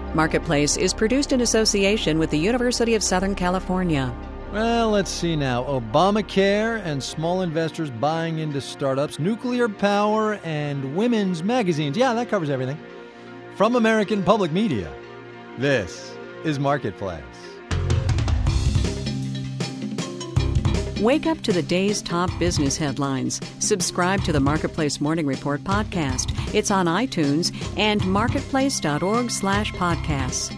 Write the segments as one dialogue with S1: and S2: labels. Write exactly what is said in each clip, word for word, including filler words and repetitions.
S1: Marketplace is produced in association with the University of Southern California.
S2: Well, let's see now. Obamacare and small investors buying into startups, nuclear power, and women's magazines. Yeah, that covers everything. From American Public Media, this is Marketplace.
S1: Wake up to the day's top business headlines. Subscribe to the Marketplace Morning Report podcast. It's on iTunes and marketplace.org slash podcasts.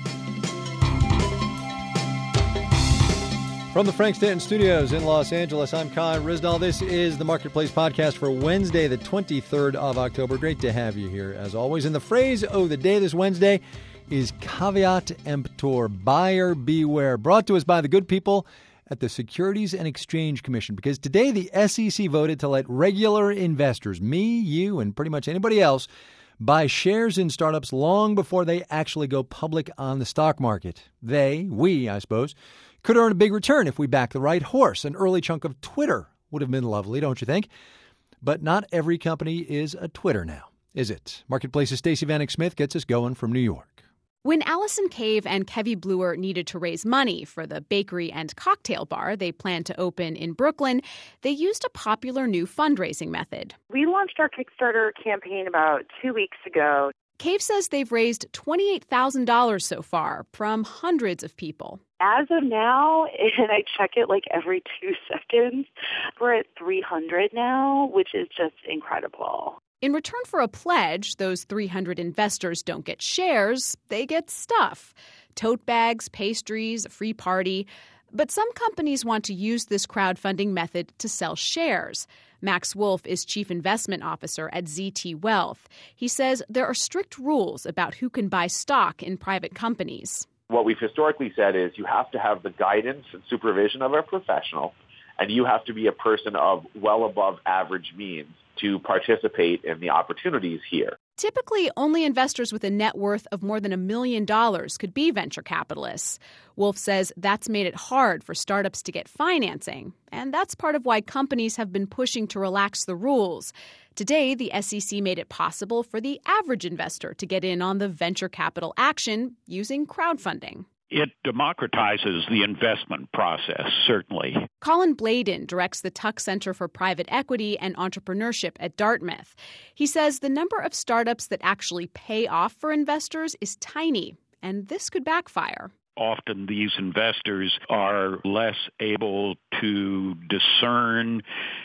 S2: From the Frank Stanton Studios in Los Angeles, I'm Kai Ryssdal. This is the Marketplace podcast for Wednesday, the twenty-third of October. Great to have you here, as always. And the phrase of the day this Wednesday is caveat emptor, buyer beware, brought to us by the good people at the Securities and Exchange Commission, because today the S E C voted to let regular investors, me, you, and pretty much anybody else, buy shares in startups long before they actually go public on the stock market. They, we, I suppose, could earn a big return if we back the right horse. An early chunk of Twitter would have been lovely, don't you think? But not every company is a Twitter now, is it? Marketplace's Stacey Vanek Smith gets us going from New York.
S3: When Allison Cave and Kevy Bluer needed to raise money for the bakery and cocktail bar they planned to open in Brooklyn, they used a popular new fundraising method.
S4: We launched our Kickstarter campaign about two weeks ago.
S3: Cave says they've raised twenty-eight thousand dollars so far from hundreds of people.
S4: As of now, and I check it like every two seconds, we're at three hundred now, which is just incredible.
S3: In return for a pledge, those three hundred investors don't get shares, they get stuff. Tote bags, pastries, a free party. But some companies want to use this crowdfunding method to sell shares. Max Wolf is chief investment officer at Z T Wealth. He says there are strict rules about who can buy stock in private companies.
S5: What we've historically said is you have to have the guidance and supervision of a professional, and you have to be a person of well above average means to participate in the opportunities here.
S3: Typically, only investors with a net worth of more than a million dollars could be venture capitalists. Wolf says that's made it hard for startups to get financing, and that's part of why companies have been pushing to relax the rules. Today, the S E C made it possible for the average investor to get in on the venture capital action using crowdfunding.
S6: It democratizes the investment process, certainly.
S3: Colin Bladen directs the Tuck Center for Private Equity and Entrepreneurship at Dartmouth. He says the number of startups that actually pay off for investors is tiny, and this could backfire.
S6: Often these investors are less able to discern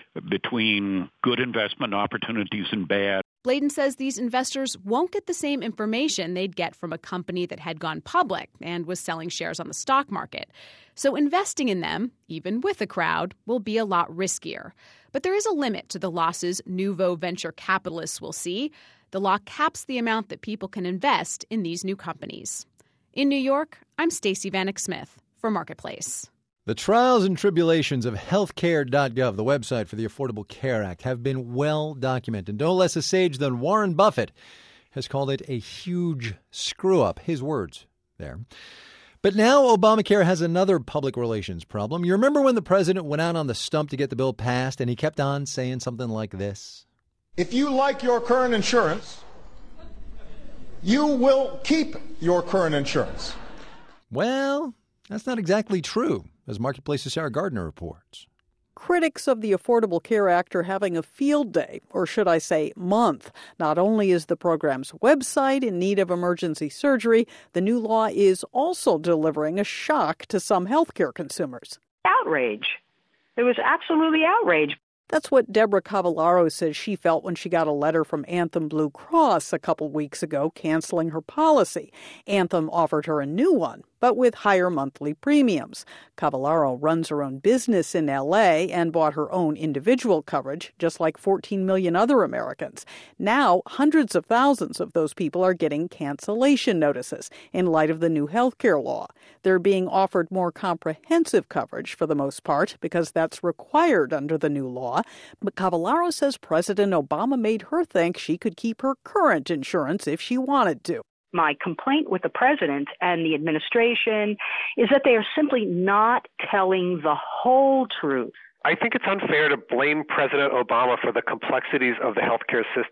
S6: between good investment opportunities and bad.
S3: Bladen says these investors won't get the same information they'd get from a company that had gone public and was selling shares on the stock market. So investing in them, even with a crowd, will be a lot riskier. But there is a limit to the losses nouveau venture capitalists will see. The law caps the amount that people can invest in these new companies. In New York, I'm Stacey Vanek Smith for Marketplace.
S2: The trials and tribulations of healthcare dot gov, the website for the Affordable Care Act, have been well documented. No less a sage than Warren Buffett has called it a huge screw-up. His words there. But now Obamacare has another public relations problem. You remember when the president went out on the stump to get the bill passed, and he kept on saying something like this?
S7: If you like your current insurance, you will keep your current insurance.
S2: Well, that's not exactly true, as Marketplace's Sarah Gardner reports.
S8: Critics of the Affordable Care Act are having a field day, or should I say month. Not only is the program's website in need of emergency surgery, the new law is also delivering a shock to some healthcare consumers.
S9: Outrage. There was absolutely outrage.
S8: That's what Deborah Cavallaro says she felt when she got a letter from Anthem Blue Cross a couple weeks ago canceling her policy. Anthem offered her a new one, but with higher monthly premiums. Cavallaro runs her own business in L A and bought her own individual coverage, just like fourteen million other Americans. Now, hundreds of thousands of those people are getting cancellation notices in light of the new health care law. They're being offered more comprehensive coverage for the most part because that's required under the new law. But Cavallaro says President Obama made her think she could keep her current insurance if she wanted to.
S9: My complaint with the president and the administration is that they are simply not telling the whole truth.
S10: I think it's unfair to blame President Obama for the complexities of the healthcare system.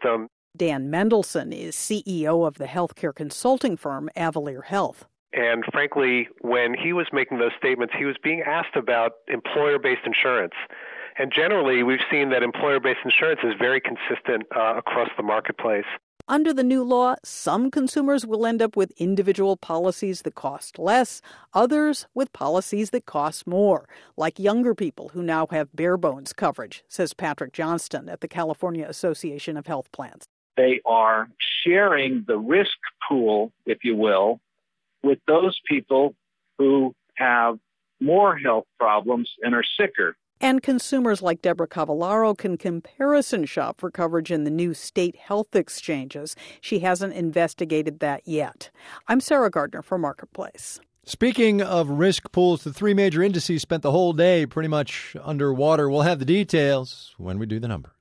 S8: Dan Mendelsohn is C E O of the healthcare consulting firm Avalere Health.
S10: And frankly, when he was making those statements, he was being asked about employer-based insurance. And generally, we've seen that employer-based insurance is very consistent uh, across the marketplace.
S8: Under the new law, some consumers will end up with individual policies that cost less, others with policies that cost more, like younger people who now have bare-bones coverage, says Patrick Johnston at the California Association of Health Plans.
S11: They are sharing the risk pool, if you will, with those people who have more health problems and are sicker.
S8: And consumers like Deborah Cavallaro can comparison shop for coverage in the new state health exchanges. She hasn't investigated that yet. I'm Sarah Gardner for Marketplace.
S2: Speaking of risk pools, the three major indices spent the whole day pretty much underwater. We'll have the details when we do the numbers.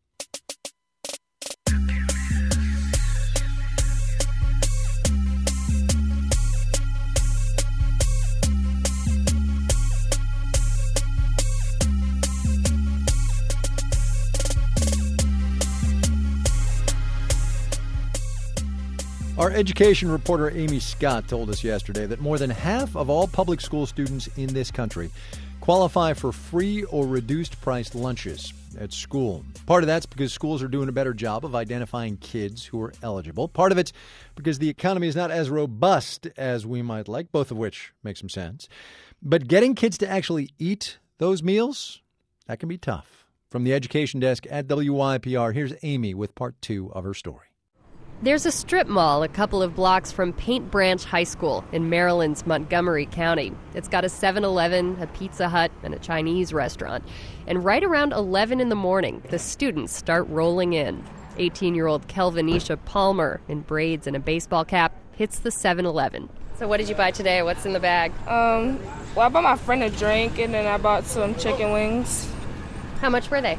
S2: Our education reporter Amy Scott told us yesterday that more than half of all public school students in this country qualify for free or reduced price lunches at school. Part of that's because schools are doing a better job of identifying kids who are eligible. Part of it's because the economy is not as robust as we might like, both of which make some sense. But getting kids to actually eat those meals, that can be tough. From the education desk at W Y P R, here's Amy with part two of her story.
S12: There's a strip mall a couple of blocks from Paint Branch High School in Maryland's Montgomery County. It's got a seven eleven, a Pizza Hut, and a Chinese restaurant. And right around eleven in the morning, the students start rolling in. eighteen-year-old Kelvinisha Palmer, in braids and a baseball cap, hits the seven eleven. So what did you buy today? What's in the bag?
S13: Um, well, I bought my friend a drink, and then I bought some chicken wings.
S12: How much were they?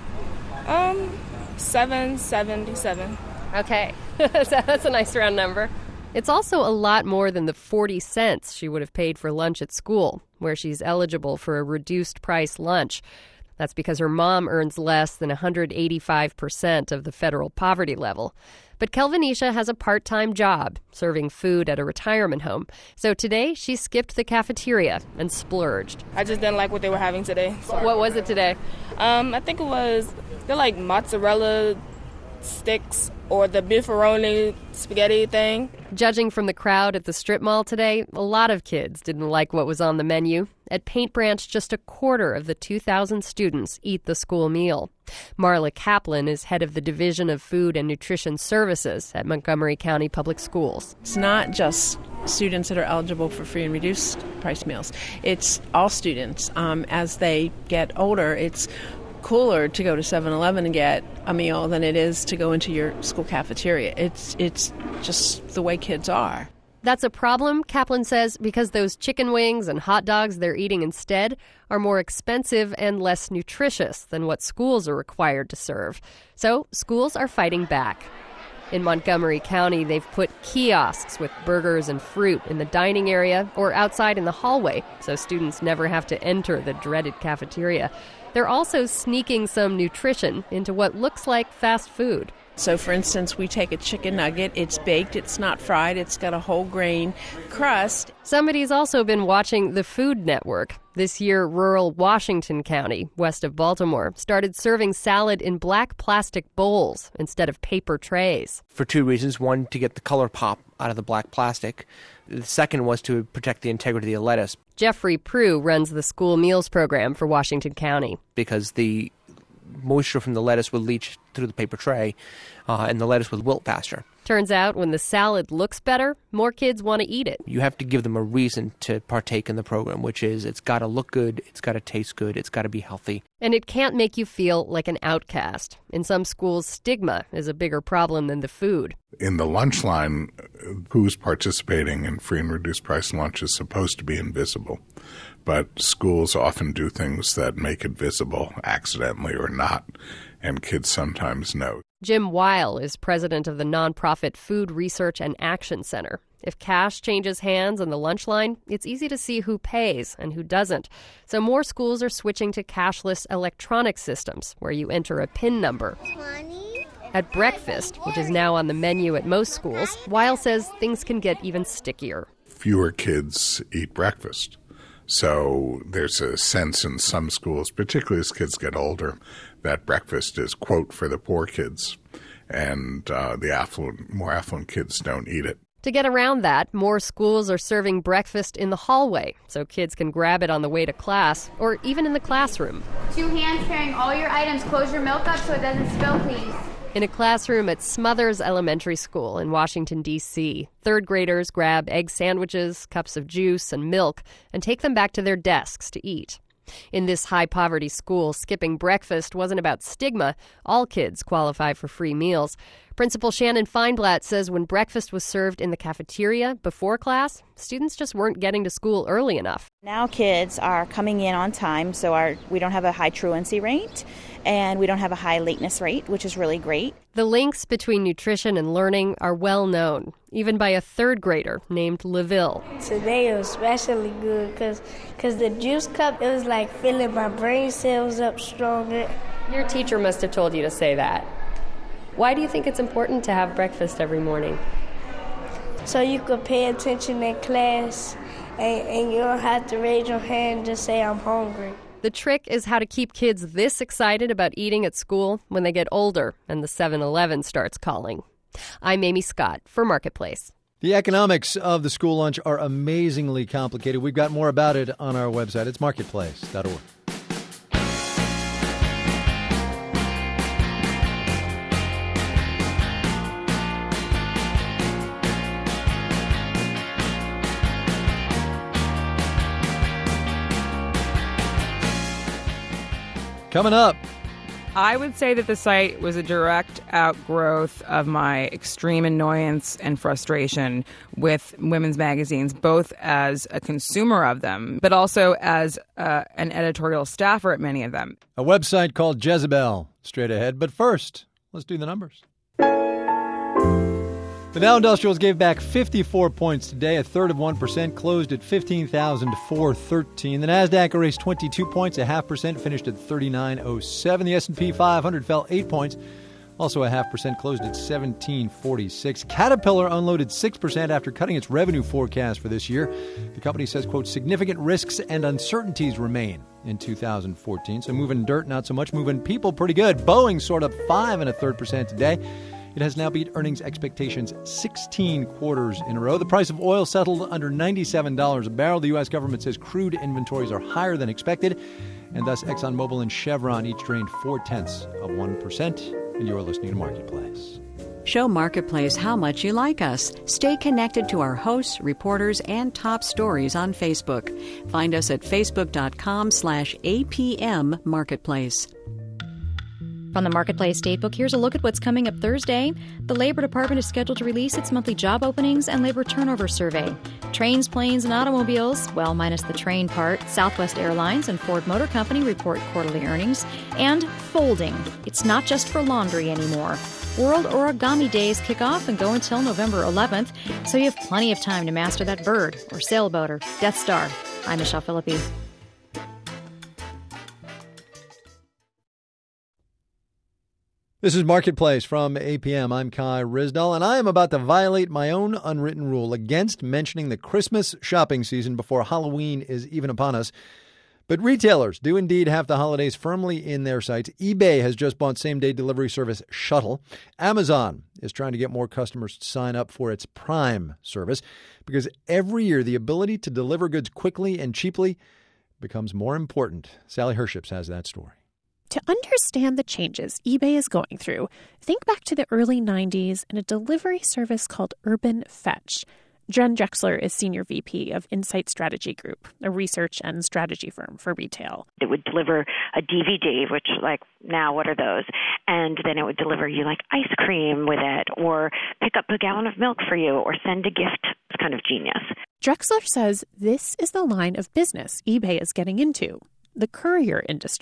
S13: Um, seven seventy-seven.
S12: Okay. That's a nice round number. It's also a lot more than the forty cents she would have paid for lunch at school, where she's eligible for a reduced price lunch. That's because her mom earns less than one hundred eighty-five percent of the federal poverty level. But Kelvinisha has a part-time job serving food at a retirement home. So today she skipped the cafeteria and splurged.
S13: I just didn't like what they were having today.
S12: So. What was it today?
S13: Um, I think it was, they're like mozzarella sticks or the beefaroni spaghetti thing.
S12: Judging from the crowd at the strip mall today, a lot of kids didn't like what was on the menu. At Paint Branch, just a quarter of the two thousand students eat the school meal. Marla Kaplan is head of the Division of Food and Nutrition Services at Montgomery County Public Schools.
S14: It's not just students that are eligible for free and reduced price meals. It's all students. Um, as they get older, it's cooler to go to seven eleven and get a meal than it is to go into your school cafeteria. It's it's just the way kids are.
S12: That's a problem, Kaplan says, because those chicken wings and hot dogs they're eating instead are more expensive and less nutritious than what schools are required to serve. So schools are fighting back. In Montgomery County, they've put kiosks with burgers and fruit in the dining area or outside in the hallway, so students never have to enter the dreaded cafeteria. They're also sneaking some nutrition into what looks like fast food.
S14: So, for instance, we take a chicken nugget. It's baked. It's not fried. It's got a whole grain crust.
S12: Somebody's also been watching the Food Network. This year, rural Washington County, west of Baltimore, started serving salad in black plastic bowls instead of paper trays.
S15: For two reasons. One, to get the color pop out of the black plastic. The second was to protect the integrity of the lettuce.
S12: Jeffrey Prue runs the school meals program for Washington County.
S15: Because the moisture from the lettuce would leach through the paper tray, uh, and the lettuce would wilt faster.
S12: Turns out when the salad looks better, more kids want to eat it.
S15: You have to give them a reason to partake in the program, which is it's got to look good, it's got to taste good, it's got to be healthy.
S12: And it can't make you feel like an outcast. In some schools, stigma is a bigger problem than the food.
S16: In the lunch line, who's participating in free and reduced price lunch is supposed to be invisible. But schools often do things that make it visible, accidentally or not, and kids sometimes know.
S12: Jim Weil is president of the nonprofit Food Research and Action Center. If cash changes hands on the lunch line, it's easy to see who pays and who doesn't. So more schools are switching to cashless electronic systems where you enter a PIN number.
S17: twenty,
S12: At breakfast, which is now on the menu at most schools, Weil says things can get even stickier.
S16: Fewer kids eat breakfast. So there's a sense in some schools, particularly as kids get older, that breakfast is, quote, for the poor kids, and uh, the affluent, more affluent kids don't eat it.
S12: To get around that, more schools are serving breakfast in the hallway so kids can grab it on the way to class or even in the classroom.
S17: Two hands carrying all your items. Close your milk up so it doesn't spill, please.
S12: In a classroom at Smothers Elementary School in Washington, D C, third graders grab egg sandwiches, cups of juice, and milk and take them back to their desks to eat. In this high-poverty school, skipping breakfast wasn't about stigma. All kids qualify for free meals. Principal Shannon Feinblatt says when breakfast was served in the cafeteria before class, students just weren't getting to school early enough.
S18: Now kids are coming in on time, so our we don't have a high truancy rate, and we don't have a high lateness rate, which is really great.
S12: The links between nutrition and learning are well known, even by a third grader named LaVille.
S19: Today it was especially good because cause the juice cup, it was like filling my brain cells up stronger.
S12: Your teacher must have told you to say that. Why do you think it's important to have breakfast every morning?
S19: So you could pay attention in class and, and you don't have to raise your hand and just say I'm hungry.
S12: The trick is how to keep kids this excited about eating at school when they get older and the seven eleven starts calling. I'm Amy Scott for Marketplace.
S2: The economics of the school lunch are amazingly complicated. We've got more about it on our website. It's marketplace dot org. Coming up.
S20: I would say that the site was a direct outgrowth of my extreme annoyance and frustration with women's magazines, both as a consumer of them, but also as uh, an editorial staffer at many of them.
S2: A website called Jezebel, straight ahead. But first, let's do the numbers. The Dow Industrials gave back fifty-four points today, a third of one percent, closed at fifteen thousand four hundred thirteen. The Nasdaq erased twenty-two points, a half percent, finished at thirty-nine oh seven. The S and P five hundred fell eight points, also a half percent, closed at seventeen forty-six. Caterpillar unloaded six percent after cutting its revenue forecast for this year. The company says, quote, significant risks and uncertainties remain in two thousand fourteen. So moving dirt, not so much. Moving people, pretty good. Boeing soared up five and a third percent today. It has now beat earnings expectations sixteen quarters in a row. The price of oil settled under ninety-seven dollars a barrel. The U S government says crude inventories are higher than expected, and thus ExxonMobil and Chevron each drained four-tenths of one percent. And you're listening to Marketplace.
S1: Show Marketplace how much you like us. Stay connected to our hosts, reporters, and top stories on Facebook. Find us at facebook.com slash APM Marketplace.
S21: From the Marketplace Datebook, here's a look at what's coming up Thursday. The Labor Department is scheduled to release its monthly job openings and labor turnover survey. Trains, planes, and automobiles, well, minus the train part, Southwest Airlines and Ford Motor Company report quarterly earnings. And folding. It's not just for laundry anymore. World Origami Days kick off and go until November eleventh, so you have plenty of time to master that bird or sailboat or Death Star. I'm Michelle Philippi.
S2: This is Marketplace from A P M. I'm Kai Risdall, and I am about to violate my own unwritten rule against mentioning the Christmas shopping season before Halloween is even upon us. But retailers do indeed have the holidays firmly in their sights. eBay has just bought same-day delivery service Shuttle. Amazon is trying to get more customers to sign up for its Prime service because every year the ability to deliver goods quickly and cheaply becomes more important. Sally Herships has that story.
S22: To understand the changes eBay is going through, think back to the early nineties and a delivery service called Urban Fetch. Jen Drexler is Senior V P of Insight Strategy Group, a research and strategy firm for retail.
S23: It would deliver a D V D, which, like, now what are those? And then it would deliver you, like, ice cream with it, or pick up a gallon of milk for you, or send a gift. It's kind of genius.
S22: Drexler says this is the line of business eBay is getting into, the courier industry.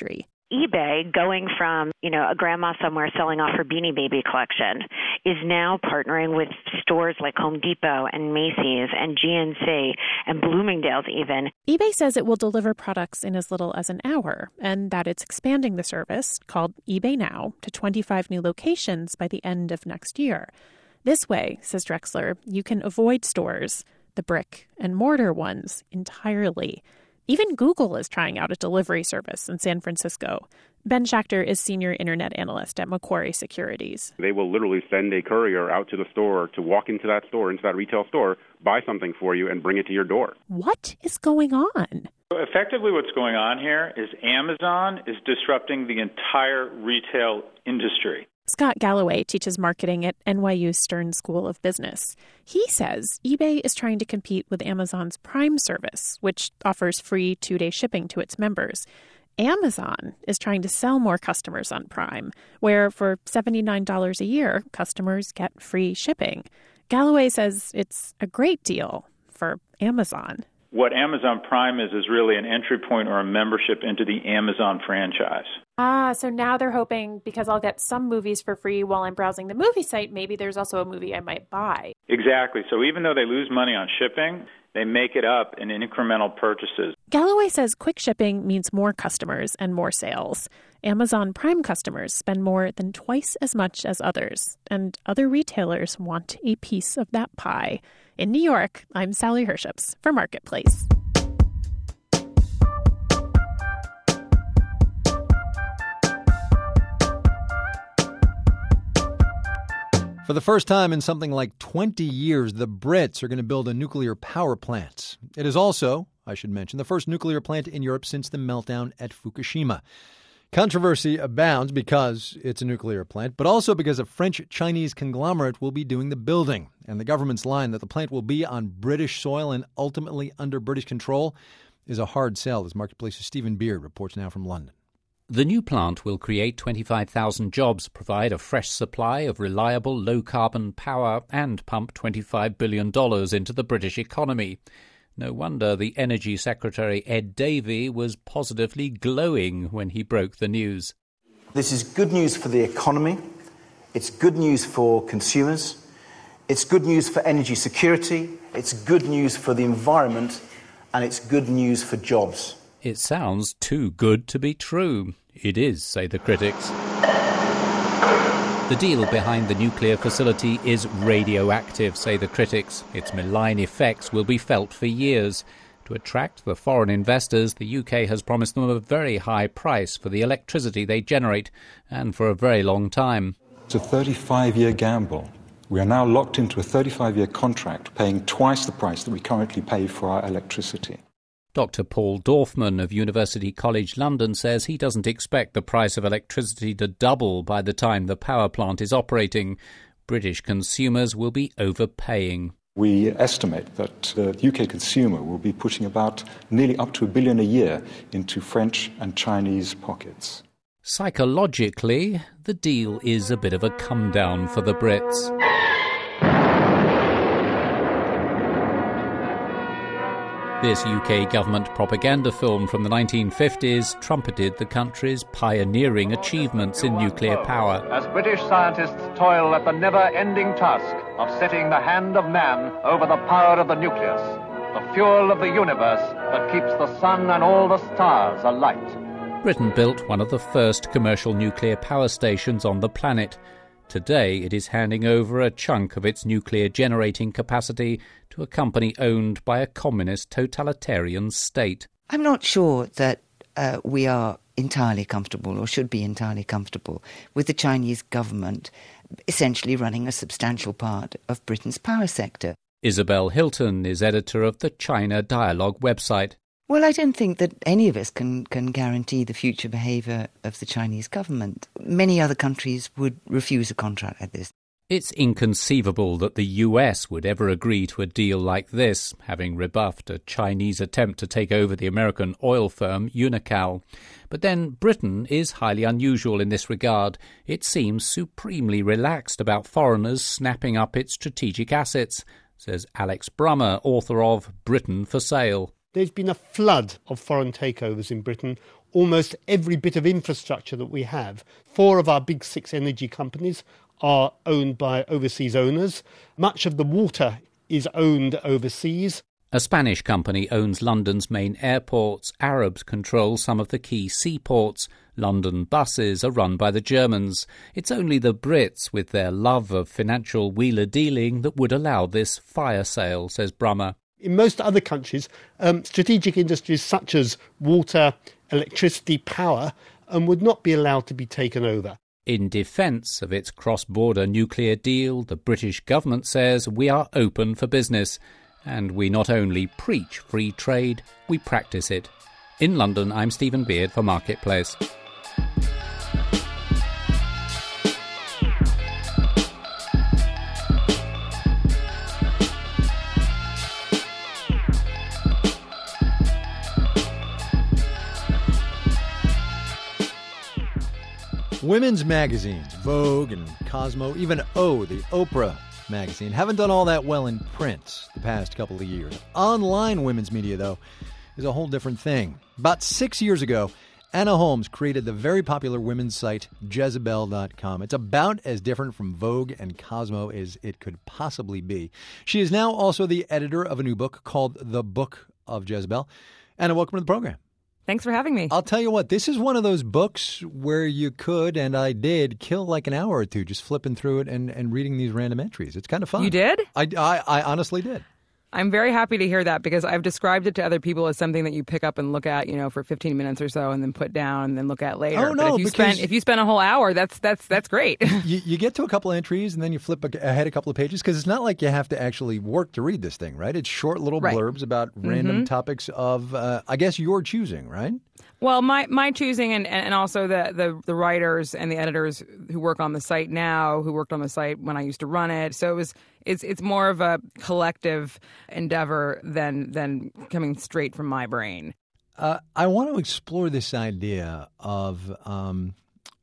S23: eBay, going from, you know, a grandma somewhere selling off her Beanie Baby collection, is now partnering with stores like Home Depot and Macy's and G N C and Bloomingdale's even.
S22: eBay says it will deliver products in as little as an hour, and that it's expanding the service, called eBay Now, to twenty-five new locations by the end of next year. This way, says Drexler, you can avoid stores, the brick and mortar ones, entirely. Even Google is trying out a delivery service in San Francisco. Ben Schachter is senior internet analyst at Macquarie Securities.
S4: They will literally send a courier out to the store to walk into that store, into that retail store, buy something for you, and bring it to your door.
S22: What is going on?
S5: Effectively, what's going on here is Amazon is disrupting the entire retail industry.
S22: Scott Galloway teaches marketing at N Y U Stern School of Business. He says eBay is trying to compete with Amazon's Prime service, which offers free two-day shipping to its members. Amazon is trying to sell more customers on Prime, where for seventy-nine dollars a year, customers get free shipping. Galloway says it's a great deal for Amazon.
S5: What Amazon Prime is is really an entry point or a membership into the Amazon franchise.
S22: Ah, so now they're hoping because I'll get some movies for free while I'm browsing the movie site, maybe there's also a movie I might buy.
S5: Exactly. So even though they lose money on shipping, they make it up in incremental purchases.
S22: Galloway says quick shipping means more customers and more sales. Amazon Prime customers spend more than twice as much as others, and other retailers want a piece of that pie. In New York, I'm Sally Herships for Marketplace.
S2: For the first time in something like twenty years, the Brits are going to build a nuclear power plant. It is also, I should mention, the first nuclear plant in Europe since the meltdown at Fukushima. Controversy abounds because it's a nuclear plant, but also because a French-Chinese conglomerate will be doing the building. And the government's line that the plant will be on British soil and ultimately under British control is a hard sell, as Marketplace's Stephen Beard reports now from London.
S6: The new plant will create twenty-five thousand jobs, provide a fresh supply of reliable, low-carbon power, and pump twenty-five billion dollars into the British economy. No wonder the Energy Secretary Ed Davey was positively glowing when he broke the news.
S24: This is good news for the economy, it's good news for consumers, it's good news for energy security, it's good news for the environment, and it's good news for jobs.
S6: It sounds too good to be true. It is, say the critics. The deal behind the nuclear facility is radioactive, say the critics. Its malign effects will be felt for years. To attract the foreign investors, the U K has promised them a very high price for the electricity they generate, and for a very long time.
S25: It's a thirty-five-year gamble. We are now locked into a thirty-five-year contract, paying twice the price that we currently pay for our electricity.
S6: Doctor Paul Dorfman of University College London says he doesn't expect the price of electricity to double by the time the power plant is operating. British consumers will be overpaying.
S25: We estimate that the U K consumer will be putting about nearly up to a billion a year into French and Chinese pockets.
S6: Psychologically, the deal is a bit of a come-down for the Brits. This U K government propaganda film from the nineteen fifties trumpeted the country's pioneering achievements in nuclear power.
S26: As British scientists toil at the never-ending task of setting the hand of man over the power of the nucleus, the fuel of the universe that keeps the sun and all the stars alight.
S6: Britain built one of the first commercial nuclear power stations on the planet. Today, it is handing over a chunk of its nuclear generating capacity to a company owned by a communist totalitarian state.
S27: I'm not sure that uh, we are entirely comfortable, or should be entirely comfortable, with the Chinese government essentially running a substantial part of Britain's power sector.
S6: Isabel Hilton is editor of the China Dialogue website.
S27: Well, I don't think that any of us can, can guarantee the future behaviour of the Chinese government. Many other countries would refuse a contract like this.
S6: It's inconceivable that the U S would ever agree to a deal like this, having rebuffed a Chinese attempt to take over the American oil firm Unocal. But then Britain is highly unusual in this regard. It seems supremely relaxed about foreigners snapping up its strategic assets, says Alex Brummer, author of Britain for Sale.
S28: There's been a flood of foreign takeovers in Britain,
S3: almost every bit of infrastructure that we have. Four of our big six energy companies are owned by overseas owners. Much of the water is owned overseas.
S6: A Spanish company owns London's main airports. Arabs control some of the key seaports. London buses are run by the Germans. It's only the Brits, with their love of financial wheeler-dealing, that would allow this fire sale, says Brummer.
S3: In most other countries, um, strategic industries such as water, electricity, power um, would not be allowed to be taken over.
S6: In defence of its cross-border nuclear deal, the British government says we are open for business. And we not only preach free trade, we practice it. In London, I'm Stephen Beard for Marketplace.
S2: Women's magazines, Vogue and Cosmo, even O, the Oprah magazine, haven't done all that well in print the past couple of years. Online women's media, though, is a whole different thing. About six years ago, Anna Holmes created the very popular women's site Jezebel dot com. It's about as different from Vogue and Cosmo as it could possibly be. She is now also the editor of a new book called The Book of Jezebel. Anna, welcome to the program.
S20: Thanks for having me.
S2: I'll tell you what, this is one of those books where you could, and I did, kill like an hour or two just flipping through it and, and reading these random entries. It's kind of fun.
S20: You did?
S2: I, I, I honestly did.
S20: I'm very happy to hear that because I've described it to other people as something that you pick up and look at, you know, for fifteen minutes or so and then put down and then look at later.
S2: Oh, no,
S20: but if you
S2: because
S20: spend if you spend a whole hour, that's that's that's great.
S2: you, you get to a couple of entries and then you flip ahead a couple of pages because it's not like you have to actually work to read this thing, right? It's short little
S20: right.
S2: blurbs about random
S20: mm-hmm.
S2: topics of, uh, I guess, your choosing, right?
S20: Well, my, my choosing and, and also the, the, the writers and the editors who work on the site now, who worked on the site when I used to run it. So it was it's it's more of a collective endeavor than than coming straight from my brain.
S2: Uh, I want to explore this idea of um,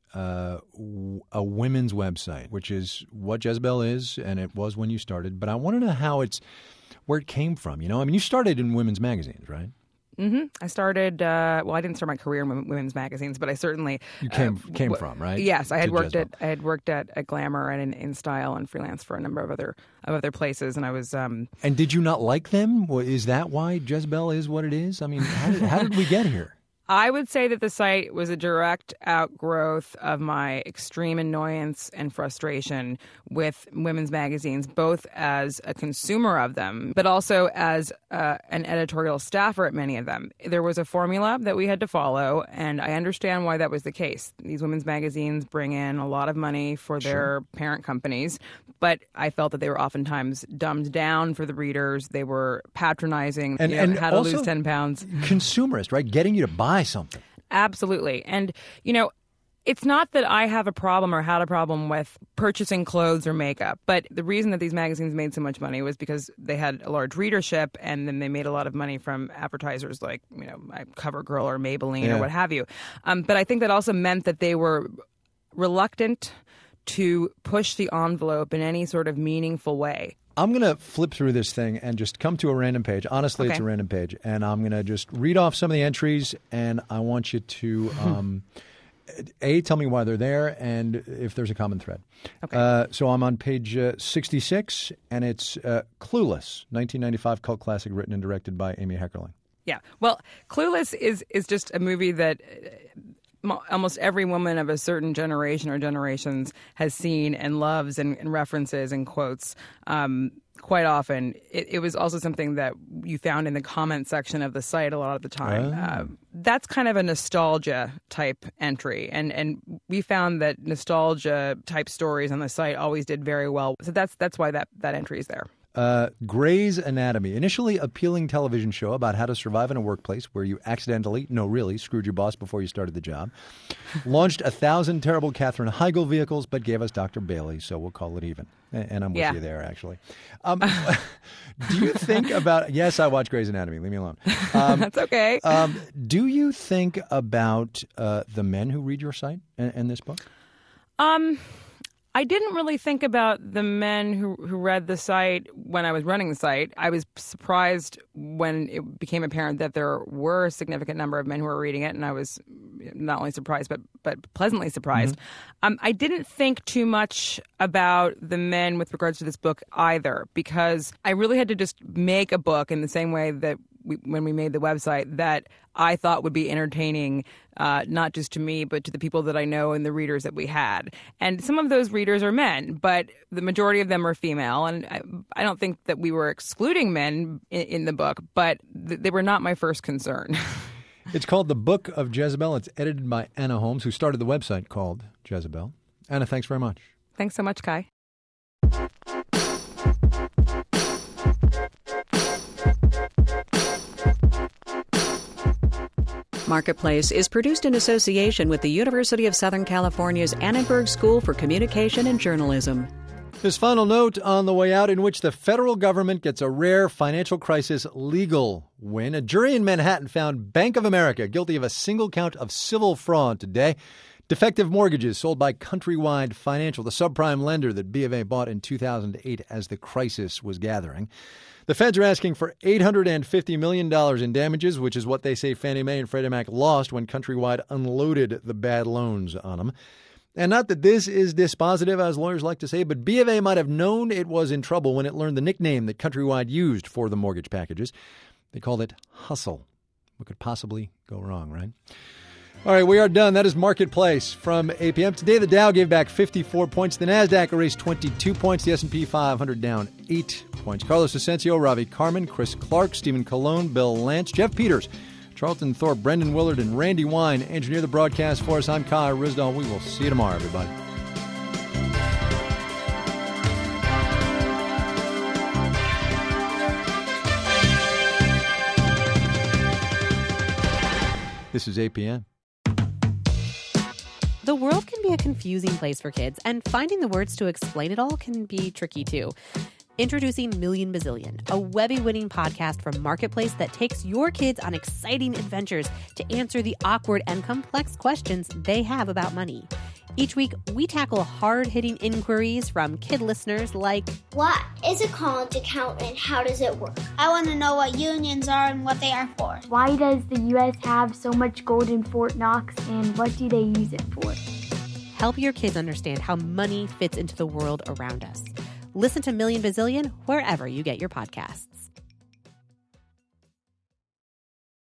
S2: uh, a women's website, which is what Jezebel is, and it was when you started. But I want to know how it's where it came from. You know, I mean, you started in women's magazines, right?
S20: Mm-hmm. I started, uh, well, I didn't start my career in women's magazines, but I certainly...
S2: You came
S20: uh,
S2: came
S20: w-
S2: from, right?
S20: Yes, I had
S2: to
S20: worked
S2: Jezebel.
S20: at I had worked at, at Glamour and in, in Style and freelance for a number of other of other places, and I was... Um,
S2: and did you not like them? Is that why Jezebel is what it is? I mean, how did, how did we get here?
S20: I would say that the site was a direct outgrowth of my extreme annoyance and frustration with women's magazines, both as a consumer of them, but also as uh, an editorial staffer at many of them. There was a formula that we had to follow, and I understand why that was the case. These women's magazines bring in a lot of money for their
S2: Sure.
S20: parent companies, but I felt that they were oftentimes dumbed down for the readers. They were patronizing,
S2: And,
S20: you know,
S2: and
S20: how to
S2: also
S20: lose ten pounds.
S2: Consumerist, right? Getting you to buy something.
S20: Absolutely. And, you know, it's not that I have a problem or had a problem with purchasing clothes or makeup, but the reason that these magazines made so much money was because they had a large readership, and then they made a lot of money from advertisers like, you know, CoverGirl or Maybelline
S2: Yeah.
S20: or what have you. Um, but I think that also meant that they were reluctant to push the envelope in any sort of meaningful way.
S2: I'm going to flip through this thing and just come to a random page. Honestly,
S20: Okay.
S2: it's a random page. And I'm going to just read off some of the entries, and I want you to, um, A, tell me why they're there and if there's a common thread.
S20: Okay.
S2: Uh, so I'm on page uh, sixty-six, and it's uh, Clueless, nineteen ninety-five cult classic written and directed by Amy Heckerling.
S20: Yeah. Well, Clueless is, is just a movie that... Uh, almost every woman of a certain generation or generations has seen and loves and, and references and quotes um, quite often. It, it was also something that you found in the comment section of the site a lot of the time.
S2: Oh.
S20: Uh, that's kind of a nostalgia type entry. And, and we found that nostalgia type stories on the site always did very well. So that's that's why that, that entry is there.
S2: Uh, Grey's Anatomy, initially appealing television show about how to survive in a workplace where you accidentally, no really, screwed your boss before you started the job. Launched a thousand terrible Katherine Heigl vehicles, but gave us Doctor Bailey, so we'll call it even. And I'm with
S20: Yeah.
S2: you there, actually. Um, do you think about... Yes, I watch Grey's Anatomy. Leave me alone. Um,
S20: That's okay.
S2: um, do you think about uh, the men who read your site and, and this book?
S20: Um... I didn't really think about the men who, who read the site when I was running the site. I was surprised when it became apparent that there were a significant number of men who were reading it, and I was not only surprised but but pleasantly surprised. Mm-hmm. Um, I didn't think too much about the men with regards to this book either, because I really had to just make a book in the same way that we, when we made the website, that I thought would be entertaining, uh, not just to me, but to the people that I know and the readers that we had. And some of those readers are men, but the majority of them are female. And I, I don't think that we were excluding men in, in the book, but th- they were not my first concern.
S2: It's called The Book of Jezebel. It's edited by Anna Holmes, who started the website called Jezebel. Anna, thanks very much.
S20: Thanks so much, Kai.
S1: Marketplace is produced in association with the University of Southern California's Annenberg School for Communication and Journalism.
S2: This final note on the way out, in which the federal government gets a rare financial crisis legal win. A jury in Manhattan found Bank of America guilty of a single count of civil fraud today. Defective mortgages sold by Countrywide Financial, the subprime lender that B of A bought in two thousand eight as the crisis was gathering. The feds are asking for eight hundred fifty million dollars in damages, which is what they say Fannie Mae and Freddie Mac lost when Countrywide unloaded the bad loans on them. And not that this is dispositive, as lawyers like to say, but B of A might have known it was in trouble when it learned the nickname that Countrywide used for the mortgage packages. They called it Hustle. What could possibly go wrong, right? All right, we are done. That is Marketplace from A P M. Today, the Dow gave back fifty-four points. The NASDAQ erased twenty-two points. The S and P five hundred down eight points. Carlos Asensio, Ravi Carmen, Chris Clark, Stephen Colon, Bill Lance, Jeff Peters, Charlton Thorpe, Brendan Willard, and Randy Wine engineer the broadcast for us. I'm Kai Ryssdal. We will see you tomorrow, everybody. This is A P M.
S7: The world can be a confusing place for kids, and finding the words to explain it all can be tricky too. Introducing Million Bazillion, a Webby-winning podcast from Marketplace that takes your kids on exciting adventures to answer the awkward and complex questions they have about money. Each week, we tackle hard-hitting inquiries from kid listeners like,
S8: what is a college account and how does it work? I want to know what unions are and what they are for.
S9: Why does the U S have so much gold in Fort Knox, and what do they use it for?
S7: Help your kids understand how money fits into the world around us. Listen to Million Bazillion wherever you get your podcasts.